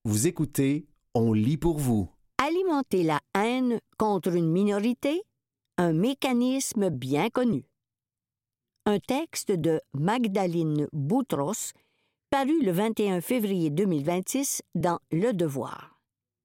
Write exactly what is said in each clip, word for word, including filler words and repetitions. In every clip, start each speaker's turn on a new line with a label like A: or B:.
A: Vous écoutez, on lit pour vous.
B: Alimenter la haine contre une minorité, un mécanisme bien connu. Un texte de Magdalene Boutros, paru le vingt et un février deux mille vingt-six dans Le Devoir.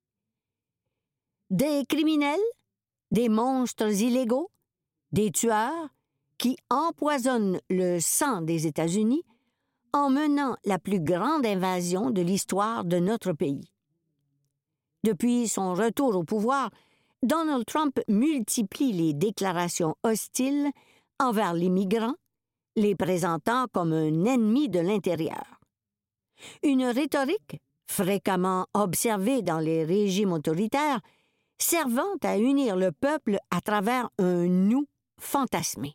B: Des criminels, des monstres illégaux, des tueurs qui empoisonnent le sang des États-Unis en menant la plus grande invasion de l'histoire de notre pays. Depuis son retour au pouvoir, Donald Trump multiplie les déclarations hostiles envers les migrants, les présentant comme un ennemi de l'intérieur. Une rhétorique fréquemment observée dans les régimes autoritaires, servant à unir le peuple à travers un « nous » fantasmé.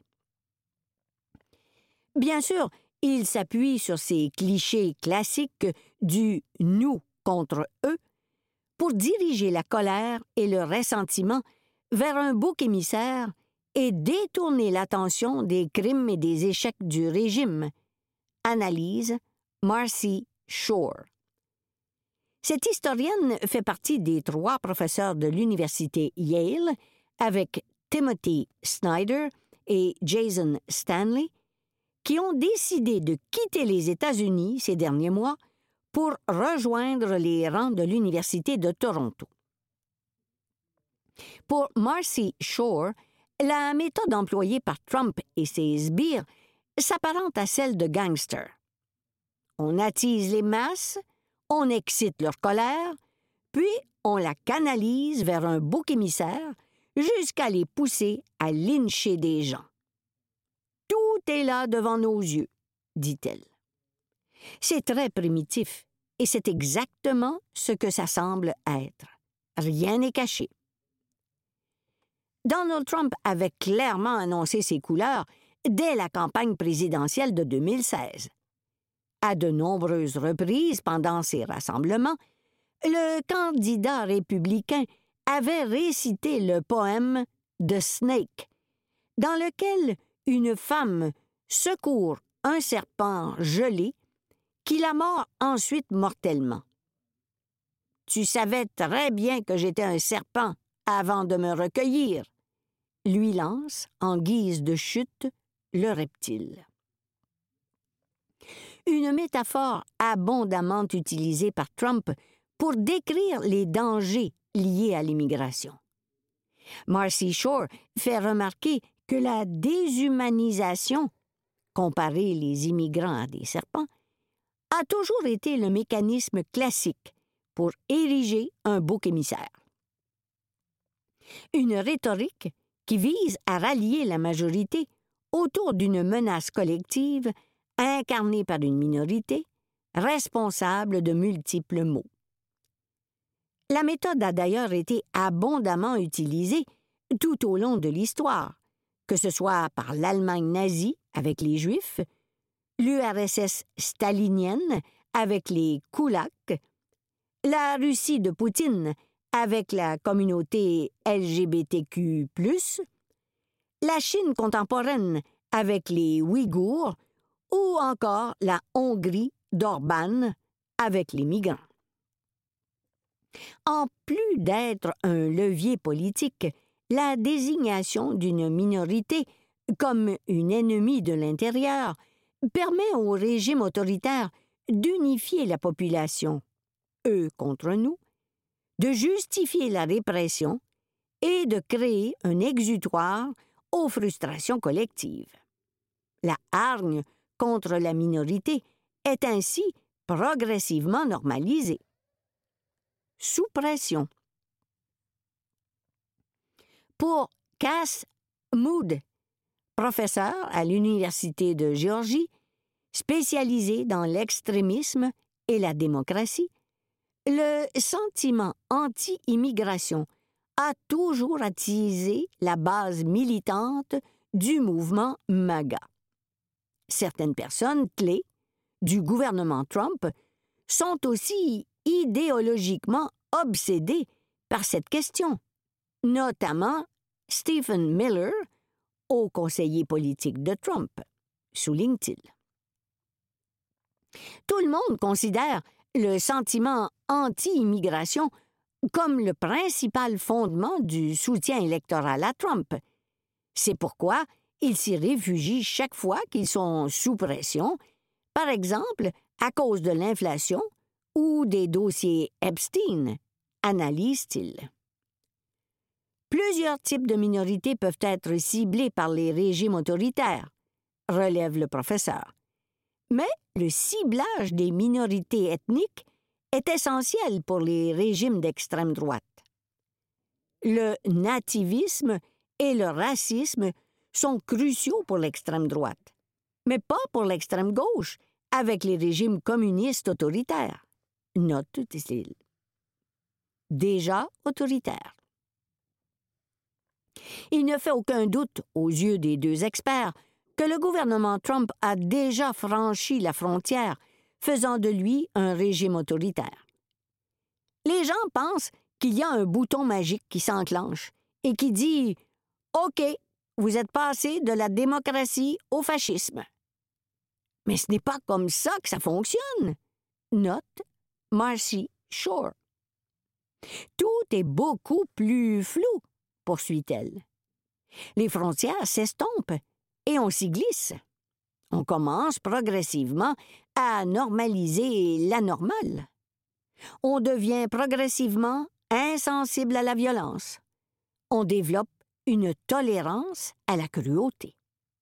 B: Bien sûr, il s'appuie sur ces clichés classiques du « nous contre eux » pour diriger la colère et le ressentiment vers un bouc émissaire et détourner l'attention des crimes et des échecs du régime. Analyse Marcy Shore. Cette historienne fait partie des trois professeurs de l'université Yale avec Timothy Snyder et Jason Stanley qui ont décidé de quitter les États-Unis ces derniers mois pour rejoindre les rangs de l'Université de Toronto. Pour Marcy Shore, la méthode employée par Trump et ses sbires s'apparente à celle de gangsters. On attise les masses, on excite leur colère, puis on la canalise vers un bouc émissaire jusqu'à les pousser à lyncher des gens. Tout est là devant nos yeux, dit-elle. C'est très primitif, et c'est exactement ce que ça semble être. Rien n'est caché. Donald Trump avait clairement annoncé ses couleurs dès la campagne présidentielle de deux mille seize. À de nombreuses reprises pendant ces rassemblements, le candidat républicain avait récité le poème « The Snake », dans lequel une femme secourt un serpent gelé qui la mord ensuite mortellement. « Tu savais très bien que j'étais un serpent avant de me recueillir », lui lance, en guise de chute, le reptile. Une métaphore abondamment utilisée par Trump pour décrire les dangers liés à l'immigration. Marcy Shore fait remarquer que la déshumanisation, comparer les immigrants à des serpents, a toujours été le mécanisme classique pour ériger un bouc émissaire. Une rhétorique qui vise à rallier la majorité autour d'une menace collective incarnée par une minorité, responsable de multiples maux. La méthode a d'ailleurs été abondamment utilisée tout au long de l'histoire, que ce soit par l'Allemagne nazie avec les Juifs, l'U R S S stalinienne avec les Koulaks, la Russie de Poutine avec la communauté L G B T Q plus, la Chine contemporaine avec les Ouïghours ou encore la Hongrie d'Orban avec les migrants. En plus d'être un levier politique, la désignation d'une minorité comme une ennemie de l'intérieur permet au régime autoritaire d'unifier la population, eux contre nous, de justifier la répression et de créer un exutoire aux frustrations collectives. La hargne contre la minorité est ainsi progressivement normalisée. Sous pression. Pour Cass Mood, professeur à l'Université de Géorgie, spécialisé dans l'extrémisme et la démocratie, le sentiment anti-immigration a toujours attisé la base militante du mouvement MAGA. Certaines personnes clés du gouvernement Trump sont aussi idéologiquement obsédées par cette question, notamment Stephen Miller, haut conseiller politique de Trump, souligne-t-il. Tout le monde considère le sentiment anti-immigration comme le principal fondement du soutien électoral à Trump. C'est pourquoi ils s'y réfugient chaque fois qu'ils sont sous pression, par exemple à cause de l'inflation ou des dossiers Epstein, analyse-t-il. Plusieurs types de minorités peuvent être ciblés par les régimes autoritaires, relève le professeur. Mais le ciblage des minorités ethniques est essentiel pour les régimes d'extrême droite. Le nativisme et le racisme sont cruciaux pour l'extrême droite, mais pas pour l'extrême gauche, avec les régimes communistes autoritaires. Note-t-il. Déjà autoritaire. Il ne fait aucun doute, aux yeux des deux experts, que le gouvernement Trump a déjà franchi la frontière, faisant de lui un régime autoritaire. Les gens pensent qu'il y a un bouton magique qui s'enclenche et qui dit « OK, vous êtes passé de la démocratie au fascisme ». Mais ce n'est pas comme ça que ça fonctionne. Note Marcy Shore. Tout est beaucoup plus flou, poursuit-elle. Les frontières s'estompent et on s'y glisse. On commence progressivement à normaliser l'anormal. On devient progressivement insensible à la violence. On développe une tolérance à la cruauté.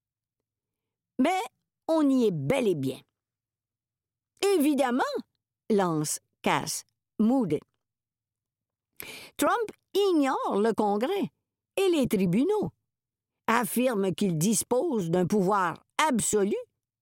B: Mais on y est bel et bien. Évidemment, lance Cass Moody. Trump ignore le Congrès et les tribunaux, affirme qu'il dispose d'un pouvoir absolu,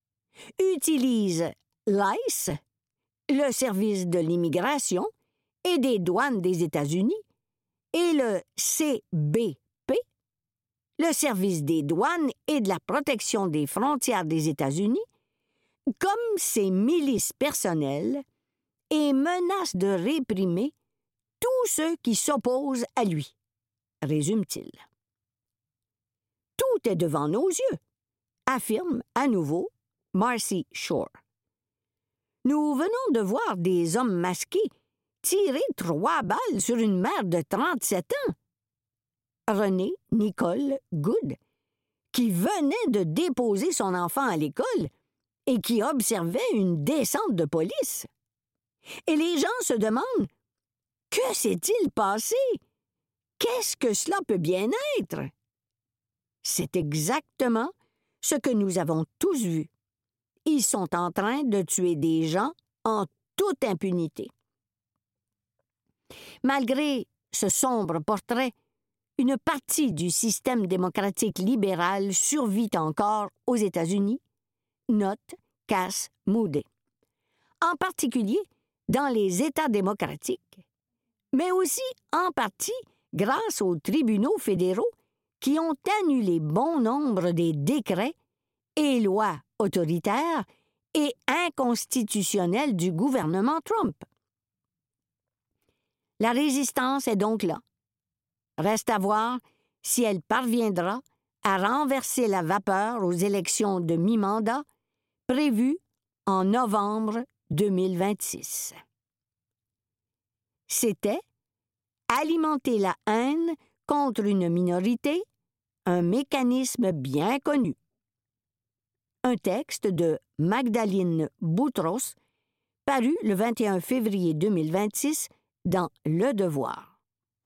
B: utilise l'ICE, le service de l'immigration et des douanes des États-Unis, et le C B P, le service des douanes et de la protection des frontières des États-Unis, comme ses milices personnelles et menace de réprimer tous ceux qui s'opposent à lui, résume-t-il. Tout est devant nos yeux, affirme à nouveau Marcy Shore. Nous venons de voir des hommes masqués tirer trois balles sur une mère de trente-sept ans. Renée Nicole Good, qui venait de déposer son enfant à l'école et qui observait une descente de police. Et les gens se demandent « Que s'est-il passé? Qu'est-ce que cela peut bien être? » C'est exactement ce que nous avons tous vu. Ils sont en train de tuer des gens en toute impunité. Malgré ce sombre portrait, une partie du système démocratique libéral survit encore aux États-Unis, note Cass Moody. En particulier dans les États démocratiques, mais aussi en partie grâce aux tribunaux fédéraux qui ont annulé bon nombre des décrets et lois autoritaires et inconstitutionnelles du gouvernement Trump. La résistance est donc là. Reste à voir si elle parviendra à renverser la vapeur aux élections de mi-mandat prévues en novembre deux mille vingt-six. C'était alimenter la haine contre une minorité, un mécanisme bien connu. Un texte de Magdalene Boutros, paru le vingt et un février deux mille vingt-six dans Le Devoir.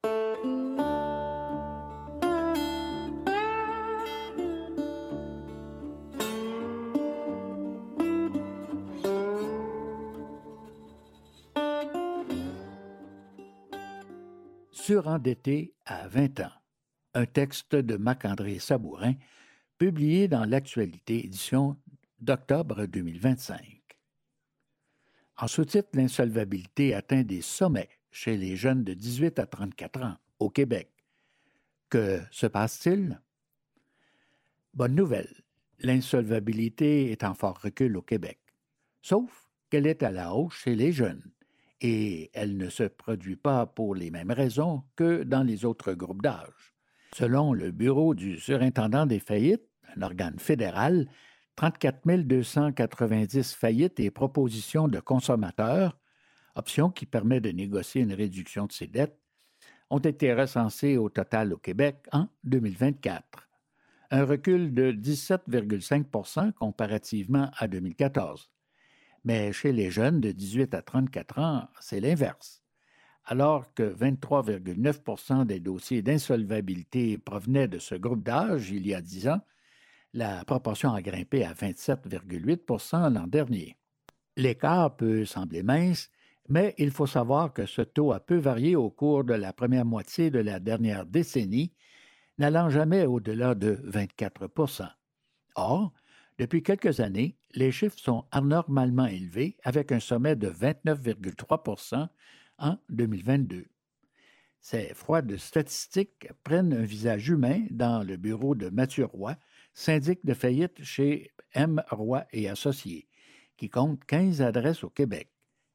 C: Surendetté à vingt ans. Un texte de Marc-André Sabourin, publié dans l'Actualité, édition d'octobre deux mille vingt-cinq. En sous-titre, l'insolvabilité atteint des sommets chez les jeunes de dix-huit à trente-quatre ans au Québec. Que se passe-t-il? Bonne nouvelle, l'insolvabilité est en fort recul au Québec. Sauf qu'elle est à la hausse chez les jeunes. Et elle ne se produit pas pour les mêmes raisons que dans les autres groupes d'âge. Selon le Bureau du surintendant des faillites, un organe fédéral, trente-quatre mille deux cent quatre-vingt-dix faillites et propositions de consommateurs option qui permet de négocier une réduction de ses dettes, ont été recensés au total au Québec en deux mille vingt-quatre, un recul de dix-sept virgule cinq pour cent comparativement à deux mille quatorze. Mais chez les jeunes de dix-huit à trente-quatre ans, c'est l'inverse. Alors que vingt-trois virgule neuf pour cent des dossiers d'insolvabilité provenaient de ce groupe d'âge il y a dix ans, la proportion a grimpé à vingt-sept virgule huit pour cent l'an dernier. L'écart peut sembler mince, mais il faut savoir que ce taux a peu varié au cours de la première moitié de la dernière décennie, n'allant jamais au-delà de vingt-quatre pour cent. Or, depuis quelques années, les chiffres sont anormalement élevés, avec un sommet de vingt-neuf virgule trois pour cent en deux mille vingt-deux. Ces froides statistiques prennent un visage humain dans le bureau de Mathieu Roy, syndic de faillite chez M. Roy et Associés, qui compte quinze adresses au Québec.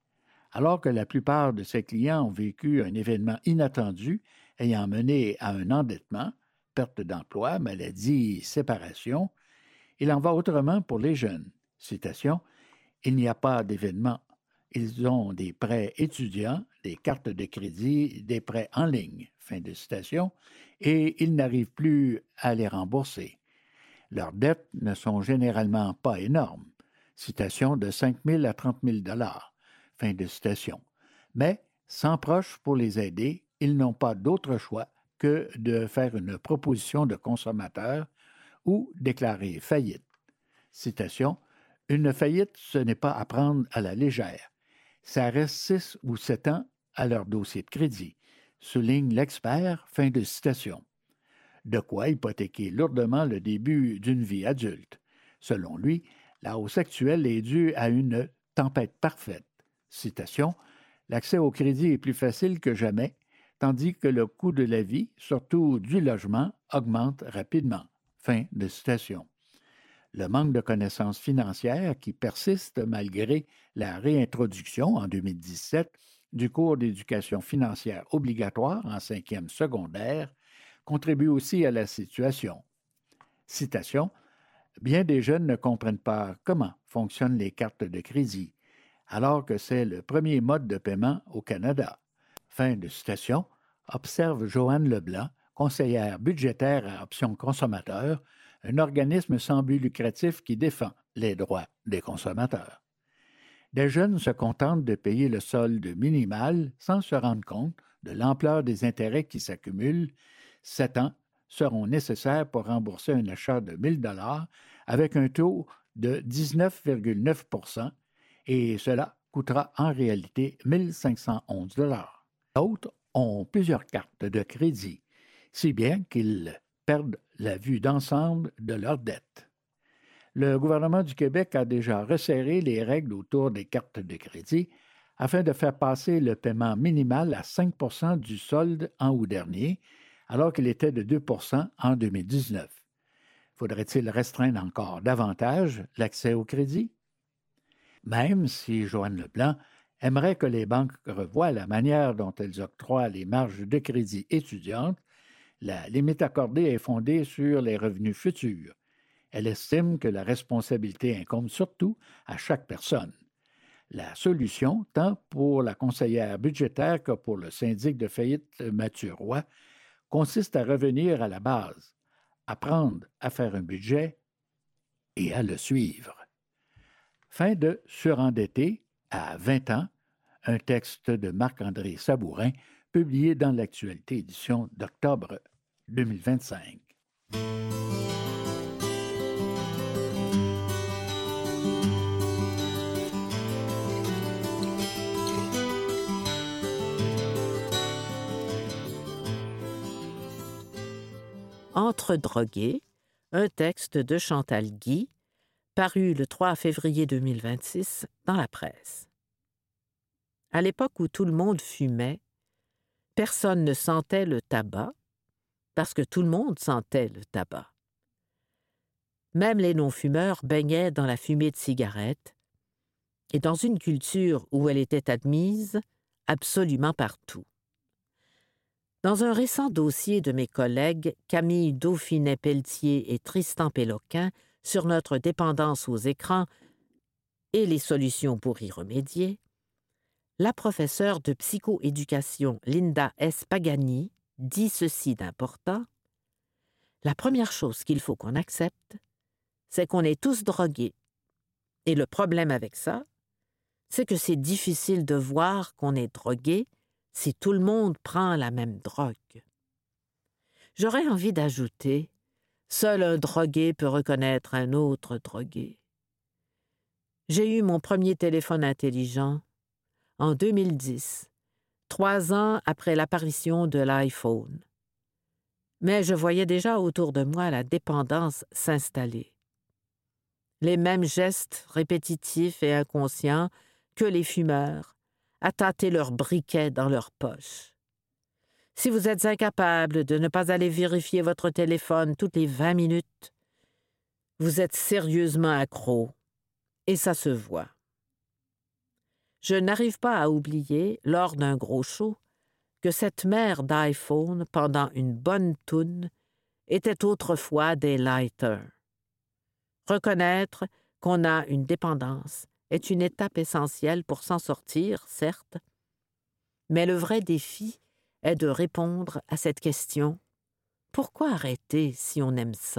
C: Alors que la plupart de ses clients ont vécu un événement inattendu ayant mené à un endettement, perte d'emploi, maladie, séparation, il en va autrement pour les jeunes. Citation, « Il n'y a pas d'événement. Ils ont des prêts étudiants, des cartes de crédit, des prêts en ligne. » Fin de citation, et ils n'arrivent plus à les rembourser. Leurs dettes ne sont généralement pas énormes. Citation de cinq mille à trente mille dollars. Fin de citation. Mais, sans proches pour les aider, ils n'ont pas d'autre choix que de faire une proposition de consommateur ou déclarer faillite. Citation. « Une faillite, ce n'est pas à prendre à la légère. Ça reste six ou sept ans à leur dossier de crédit, souligne l'expert. » Fin de citation. De quoi hypothéquer lourdement le début d'une vie adulte. Selon lui, la hausse actuelle est due à une tempête parfaite. Citation, « L'accès au crédit est plus facile que jamais, tandis que le coût de la vie, surtout du logement, augmente rapidement. » Fin de citation. Le manque de connaissances financières qui persiste malgré la réintroduction en deux mille dix-sept du cours d'éducation financière obligatoire en cinquième secondaire contribue aussi à la situation. Citation, « Bien des jeunes ne comprennent pas comment fonctionnent les cartes de crédit, alors que c'est le premier mode de paiement au Canada. » Fin de citation, observe Joanne Leblanc, conseillère budgétaire à Options consommateurs, un organisme sans but lucratif qui défend les droits des consommateurs. Des jeunes se contentent de payer le solde minimal sans se rendre compte de l'ampleur des intérêts qui s'accumulent. Sept ans seront nécessaires pour rembourser un achat de mille dollars avec un taux de dix-neuf virgule neuf pour cent et cela coûtera en réalité mille cinq cent onze dollars. D'autres ont plusieurs cartes de crédit, si bien qu'ils perdent la vue d'ensemble de leurs dettes. Le gouvernement du Québec a déjà resserré les règles autour des cartes de crédit afin de faire passer le paiement minimal à cinq pour cent du solde en août dernier, alors qu'il était de deux pour cent en deux mille dix-neuf. Faudrait-il restreindre encore davantage l'accès au crédit? Même si Joanne Leblanc aimerait que les banques revoient la manière dont elles octroient les marges de crédit étudiantes, la limite accordée est fondée sur les revenus futurs. Elle estime que la responsabilité incombe surtout à chaque personne. La solution, tant pour la conseillère budgétaire que pour le syndic de faillite Mathieu Roy, consiste à revenir à la base, apprendre à faire un budget et à le suivre. Fin de Surendetter à vingt ans, un texte de Marc-André Sabourin, publié dans l'Actualité édition d'octobre deux mille vingt-cinq.
D: Entre drogués, un texte de Chantal Guy, paru le trois février deux mille vingt-six dans la presse. À l'époque où tout le monde fumait, personne ne sentait le tabac, parce que tout le monde sentait le tabac. Même les non-fumeurs baignaient dans la fumée de cigarettes, et dans une culture où elle était admise absolument partout. Dans un récent dossier de mes collègues Camille Dauphinet-Pelletier et Tristan Péloquin sur notre dépendance aux écrans et les solutions pour y remédier, la professeure de psychoéducation Linda S. Pagani dit ceci d'important. La première chose qu'il faut qu'on accepte, c'est qu'on est tous drogués. Et le problème avec ça, c'est que c'est difficile de voir qu'on est drogué si tout le monde prend la même drogue. J'aurais envie d'ajouter, seul un drogué peut reconnaître un autre drogué. J'ai eu mon premier téléphone intelligent en deux mille dix, trois ans après l'apparition de l'iPhone. Mais je voyais déjà autour de moi la dépendance s'installer. Les mêmes gestes répétitifs et inconscients que les fumeurs, à tâter leurs briquets dans leurs poches. Si vous êtes incapable de ne pas aller vérifier votre téléphone toutes les vingt minutes, vous êtes sérieusement accro, et ça se voit. Je n'arrive pas à oublier, lors d'un gros show, que cette mère d'iPhone, pendant une bonne toune, était autrefois des lighters. Reconnaître qu'on a une dépendance est une étape essentielle pour s'en sortir, certes, mais le vrai défi est de répondre à cette question « Pourquoi arrêter si on aime ça ?»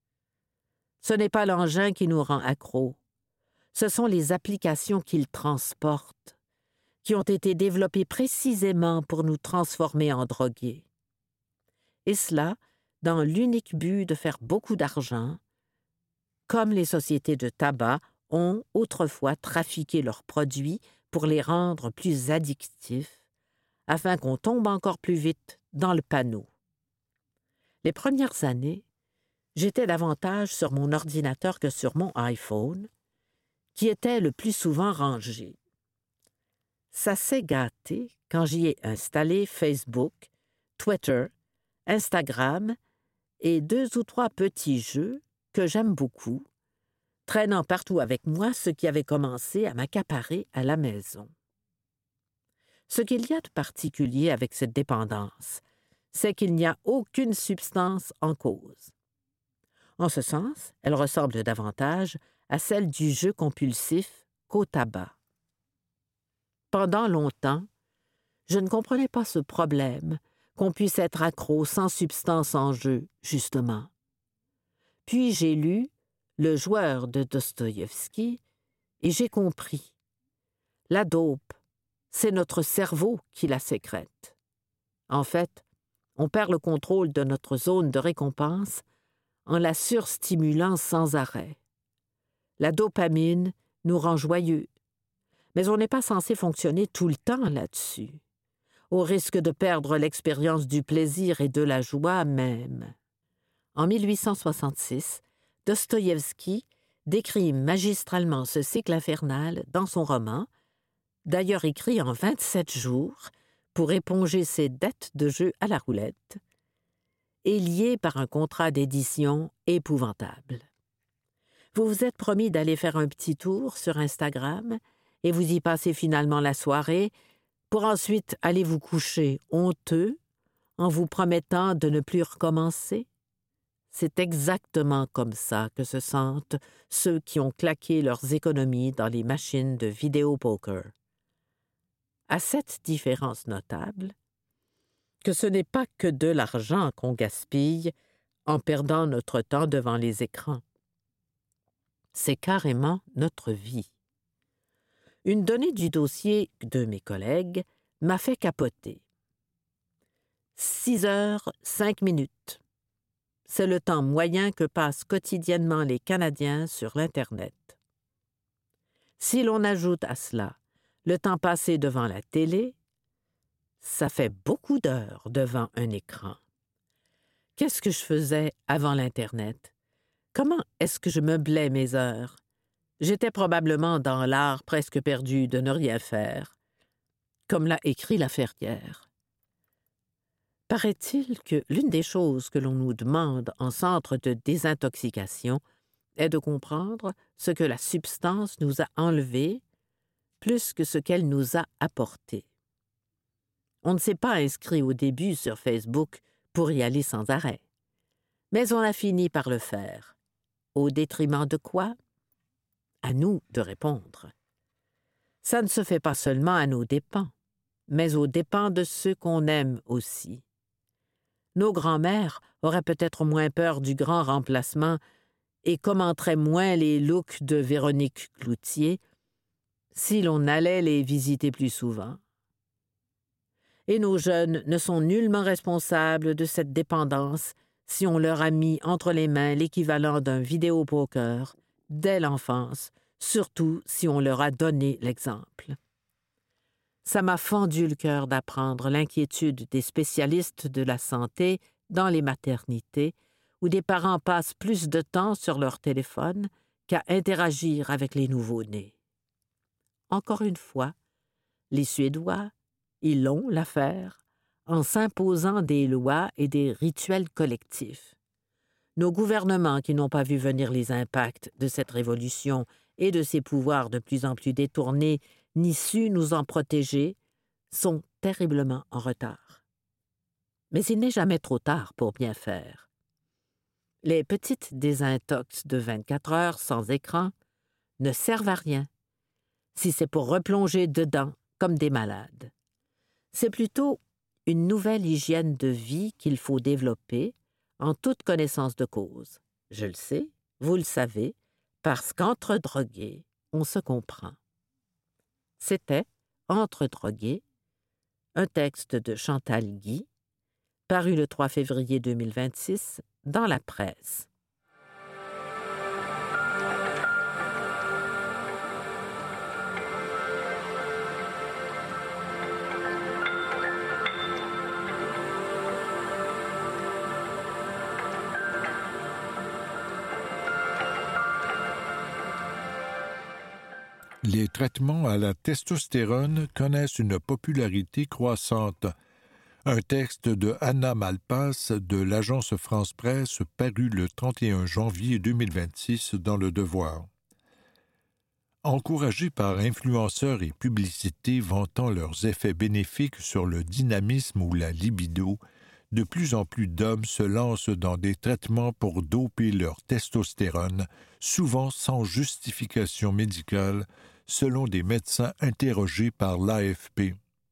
D: Ce n'est pas l'engin qui nous rend accros, ce sont les applications qu'il transporte, qui ont été développées précisément pour nous transformer en drogués. Et cela dans l'unique but de faire beaucoup d'argent, comme les sociétés de tabac ont autrefois trafiqué leurs produits pour les rendre plus addictifs, afin qu'on tombe encore plus vite dans le panneau. Les premières années, j'étais davantage sur mon ordinateur que sur mon iPhone, qui était le plus souvent rangé. Ça s'est gâté quand j'y ai installé Facebook, Twitter, Instagram et deux ou trois petits jeux que j'aime beaucoup, traînant partout avec moi ce qui avait commencé à m'accaparer à la maison. Ce qu'il y a de particulier avec cette dépendance, c'est qu'il n'y a aucune substance en cause. En ce sens, elle ressemble davantage à celle du jeu compulsif qu'au tabac. Pendant longtemps, je ne comprenais pas ce problème, qu'on puisse être accro sans substance en jeu, justement. Puis j'ai lu Le joueur de Dostoïevski et j'ai compris. La dope, c'est notre cerveau qui la sécrète. En fait, on perd le contrôle de notre zone de récompense en la surstimulant sans arrêt. La dopamine nous rend joyeux, mais on n'est pas censé fonctionner tout le temps là-dessus, au risque de perdre l'expérience du plaisir et de la joie même. En mille huit cent soixante-six, Dostoïevski décrit magistralement ce cycle infernal dans son roman, d'ailleurs écrit en vingt-sept jours pour éponger ses dettes de jeu à la roulette, et lié par un contrat d'édition épouvantable. Vous vous êtes promis d'aller faire un petit tour sur Instagram et vous y passez finalement la soirée pour ensuite aller vous coucher honteux en vous promettant de ne plus recommencer. C'est exactement comme ça que se sentent ceux qui ont claqué leurs économies dans les machines de vidéo-poker. À cette différence notable, que ce n'est pas que de l'argent qu'on gaspille en perdant notre temps devant les écrans. C'est carrément notre vie. Une donnée du dossier de mes collègues m'a fait capoter. Six heures, cinq minutes. C'est le temps moyen que passent quotidiennement les Canadiens sur l'Internet. Si l'on ajoute à cela le temps passé devant la télé, ça fait beaucoup d'heures devant un écran. Qu'est-ce que je faisais avant l'Internet? Comment est-ce que je meublais mes heures? J'étais probablement dans l'art presque perdu de ne rien faire, comme l'a écrit La Ferrière. Paraît-il que l'une des choses que l'on nous demande en centre de désintoxication est de comprendre ce que la substance nous a enlevé plus que ce qu'elle nous a apporté. On ne s'est pas inscrit au début sur Facebook pour y aller sans arrêt, mais on a fini par le faire. Au détriment de quoi? À nous de répondre. Ça ne se fait pas seulement à nos dépens, mais aux dépens de ceux qu'on aime aussi. Nos grands-mères auraient peut-être moins peur du grand remplacement et commenteraient moins les looks de Véronique Cloutier si l'on allait les visiter plus souvent. Et nos jeunes ne sont nullement responsables de cette dépendance si on leur a mis entre les mains l'équivalent d'un vidéopoker dès l'enfance, surtout si on leur a donné l'exemple. Ça m'a fendu le cœur d'apprendre l'inquiétude des spécialistes de la santé dans les maternités, où des parents passent plus de temps sur leur téléphone qu'à interagir avec les nouveau-nés. Encore une fois, les Suédois, ils l'ont l'affaire en s'imposant des lois et des rituels collectifs. Nos gouvernements qui n'ont pas vu venir les impacts de cette révolution et de ses pouvoirs de plus en plus détournés, ni su nous en protéger, sont terriblement en retard. Mais il n'est jamais trop tard pour bien faire. Les petites désintox de vingt-quatre heures sans écran ne servent à rien, si c'est pour replonger dedans comme des malades. C'est plutôt une nouvelle hygiène de vie qu'il faut développer en toute connaissance de cause. Je le sais, vous le savez, parce qu'entre drogués, on se comprend. C'était Entre drogués, un texte de Chantal Guy, paru le trois février deux mille vingt-six dans la presse.
E: Les traitements à la testostérone connaissent une popularité croissante. Un texte de Anna Malpass de l'agence France Presse paru le trente et un janvier deux mille vingt-six dans Le Devoir. Encouragés par influenceurs et publicités vantant leurs effets bénéfiques sur le dynamisme ou la libido, de plus en plus d'hommes se lancent dans des traitements pour doper leur testostérone, souvent sans justification médicale, selon des médecins interrogés par l'A F P.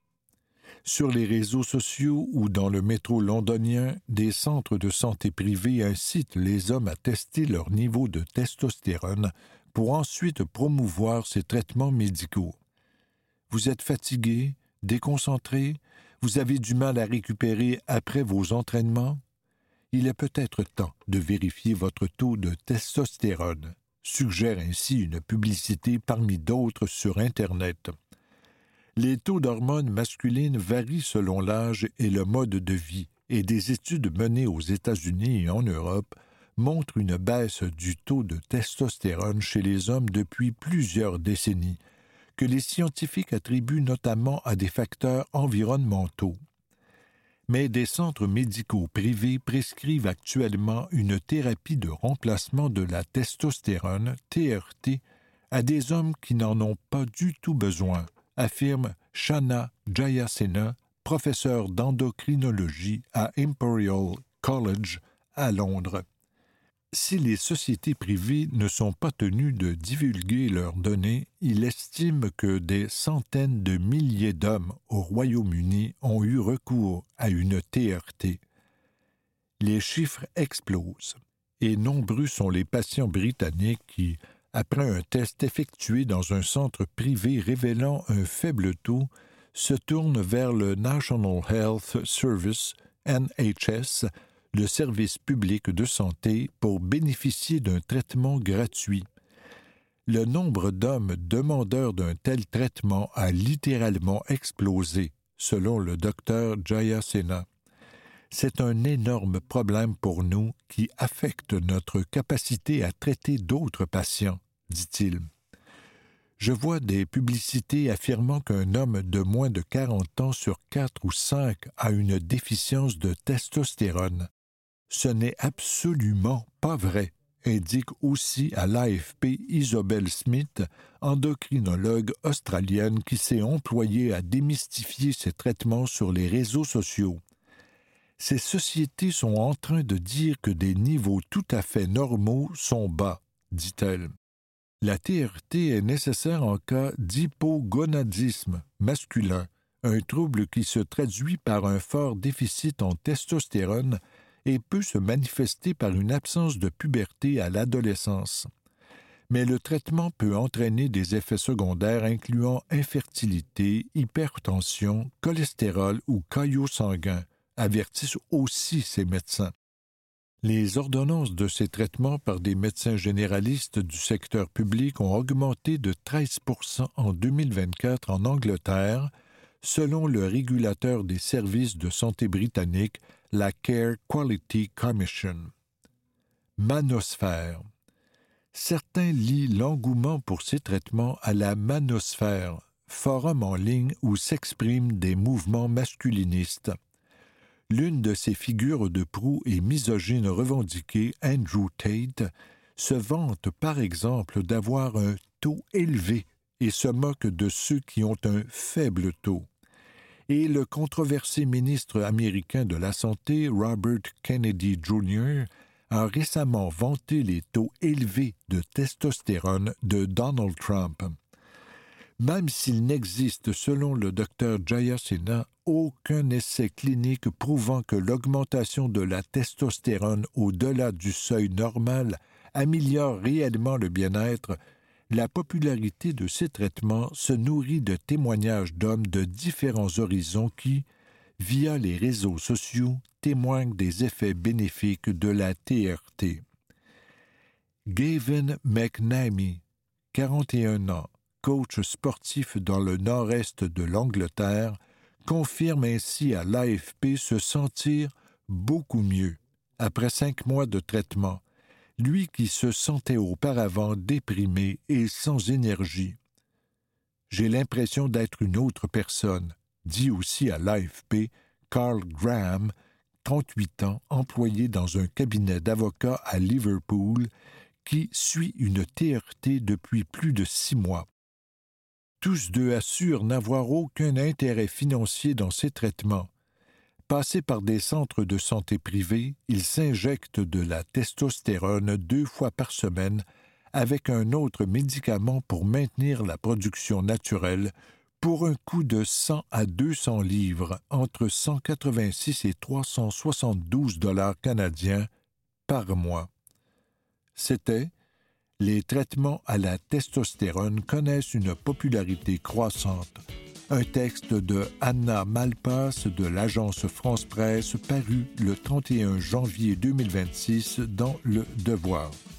E: Sur les réseaux sociaux ou dans le métro londonien, des centres de santé privés incitent les hommes à tester leur niveau de testostérone pour ensuite promouvoir ces traitements médicaux. Vous êtes fatigué, déconcentré, vous avez du mal à récupérer après vos entraînements? Il est peut-être temps de vérifier votre taux de testostérone, suggère ainsi une publicité parmi d'autres sur Internet. Les taux d'hormones masculines varient selon l'âge et le mode de vie, et des études menées aux États-Unis et en Europe montrent une baisse du taux de testostérone chez les hommes depuis plusieurs décennies, que les scientifiques attribuent notamment à des facteurs environnementaux. Mais des centres médicaux privés prescrivent actuellement une thérapie de remplacement de la testostérone, T R T, à des hommes qui n'en ont pas du tout besoin, affirme Shanna Jayasena, professeure d'endocrinologie à Imperial College à Londres. Si les sociétés privées ne sont pas tenues de divulguer leurs données, il estime que des centaines de milliers d'hommes au Royaume-Uni ont eu recours à une T R T. Les chiffres explosent, et nombreux sont les patients britanniques qui, après un test effectué dans un centre privé révélant un faible taux, se tournent vers le National Health Service, N H S, le service public de santé, pour bénéficier d'un traitement gratuit. Le nombre d'hommes demandeurs d'un tel traitement a littéralement explosé, selon le docteur Jayasena. C'est un énorme problème pour nous qui affecte notre capacité à traiter d'autres patients, dit-il. Je vois des publicités affirmant qu'un homme de moins de quarante ans sur quatre ou cinq a une déficience de testostérone. Ce n'est absolument pas vrai, indique aussi à l'A F P Isobel Smith, endocrinologue australienne qui s'est employée à démystifier ces traitements sur les réseaux sociaux. Ces sociétés sont en train de dire que des niveaux tout à fait normaux sont bas, dit-elle. La T R T est nécessaire en cas d'hypogonadisme masculin, un trouble qui se traduit par un fort déficit en testostérone et peut se manifester par une absence de puberté à l'adolescence. Mais le traitement peut entraîner des effets secondaires incluant infertilité, hypertension, cholestérol ou caillots sanguins, avertissent aussi ces médecins. Les ordonnances de ces traitements par des médecins généralistes du secteur public ont augmenté de treize pour cent en deux mille vingt-quatre en Angleterre, selon le régulateur des services de santé britannique, la Care Quality Commission. Manosphère. Certains lient l'engouement pour ces traitements à la Manosphère, forum en ligne où s'expriment des mouvements masculinistes. L'une de ces figures de proue et misogyne revendiquée, Andrew Tate, se vante par exemple d'avoir un taux élevé et se moque de ceux qui ont un faible taux. Et le controversé ministre américain de la Santé, Robert Kennedy junior, a récemment vanté les taux élevés de testostérone de Donald Trump. Même s'il n'existe, selon le docteur Jayasena, aucun essai clinique prouvant que l'augmentation de la testostérone au-delà du seuil normal améliore réellement le bien-être, la popularité de ces traitements se nourrit de témoignages d'hommes de différents horizons qui, via les réseaux sociaux, témoignent des effets bénéfiques de la T R T. Gavin McNamee, quarante et un ans, coach sportif dans le nord-est de l'Angleterre, confirme ainsi à l'A F P se sentir beaucoup mieux après cinq mois de traitement, lui qui se sentait auparavant déprimé et sans énergie. « J'ai l'impression d'être une autre personne », dit aussi à l'A F P Carl Graham, trente-huit ans, employé dans un cabinet d'avocats à Liverpool, qui suit une T R T depuis plus de six mois. Tous deux assurent n'avoir aucun intérêt financier dans ces traitements. Passés par des centres de santé privés, ils s'injectent de la testostérone deux fois par semaine avec un autre médicament pour maintenir la production naturelle pour un coût de cent à deux cents livres, entre cent quatre-vingt-six et trois cent soixante-douze dollars canadiens par mois. C'était « Les traitements à la testostérone connaissent une popularité croissante ». Un texte de Anna Malpass de l'agence France Presse paru le trente et un janvier deux mille vingt-six dans Le Devoir.